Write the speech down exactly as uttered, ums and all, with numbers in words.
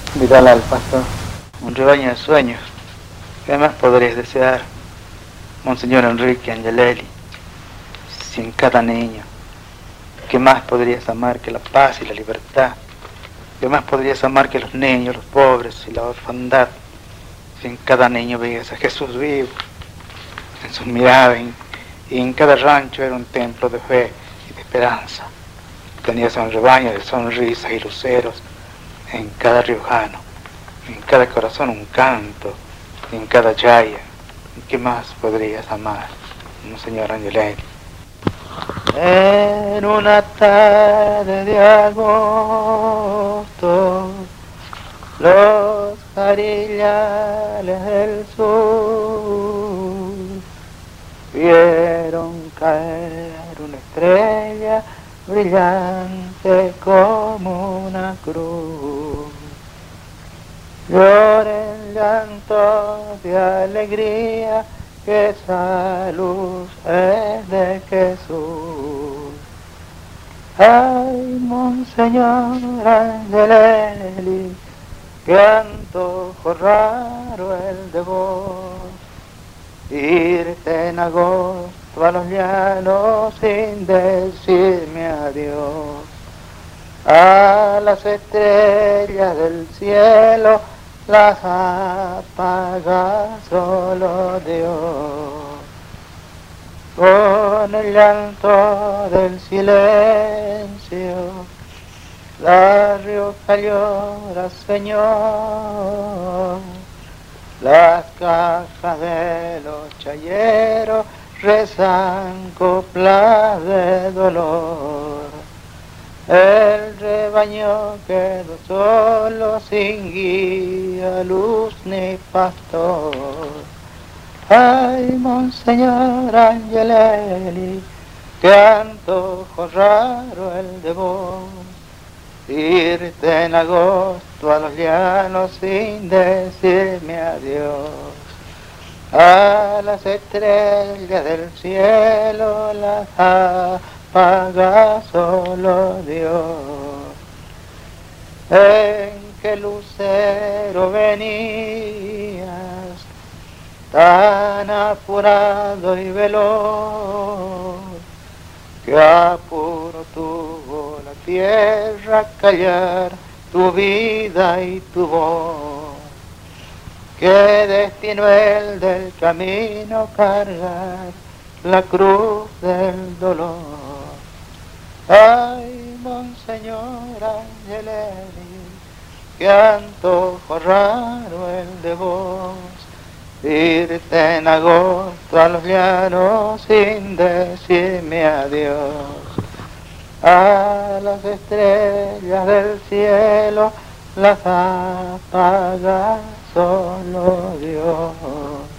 Vidal al pastor, un rebaño de sueños. ¿Qué más podrías desear, Monseñor Enrique Angelelli, sin cada niño? ¿Qué más podrías amar que la paz y la libertad? ¿Qué más podrías amar que los niños, los pobres y la orfandad? Si en cada niño veías a Jesús vivo, en sus miradas, y en cada rancho era un templo de fe y de esperanza. Tenías un rebaño de sonrisas y luceros en cada riojano, en cada corazón un canto, y en cada yaya. ¿Qué más podrías amar, Monseñor Angelelli? En una tarde de agosto, los jarillales del sur vieron caer una estrella brillante como una cruz. Llora el llanto de alegría, que esa luz es de Jesús. Ay, Monseñor Angelelli, qué antojo raro el de vos, irte en agosto a los llanos sin decirme adiós. A las estrellas del cielo las apaga solo Dios. Con el llanto del silencio la Rioja llora, Señor. Las cajas de los chayeros rezan coplas de dolor. El rebaño quedó solo, sin guía, luz ni pastor. Ay, Monseñor Angelelli, qué antojo raro el de vos, irte en agosto a los llanos sin decirme adiós. A las estrellas del cielo las apaga solo Dios. ¿En qué lucero venías, tan apurado y veloz? Qué apuro tuvo la tierra callar tu vida y tu voz. Qué destino el del camino cargar la cruz del dolor. Ay, Monseñor Angelelli, qué antojo raro el de vos, irte en agosto a los llanos sin decirme adiós. A las estrellas del cielo las apaga solo Dios.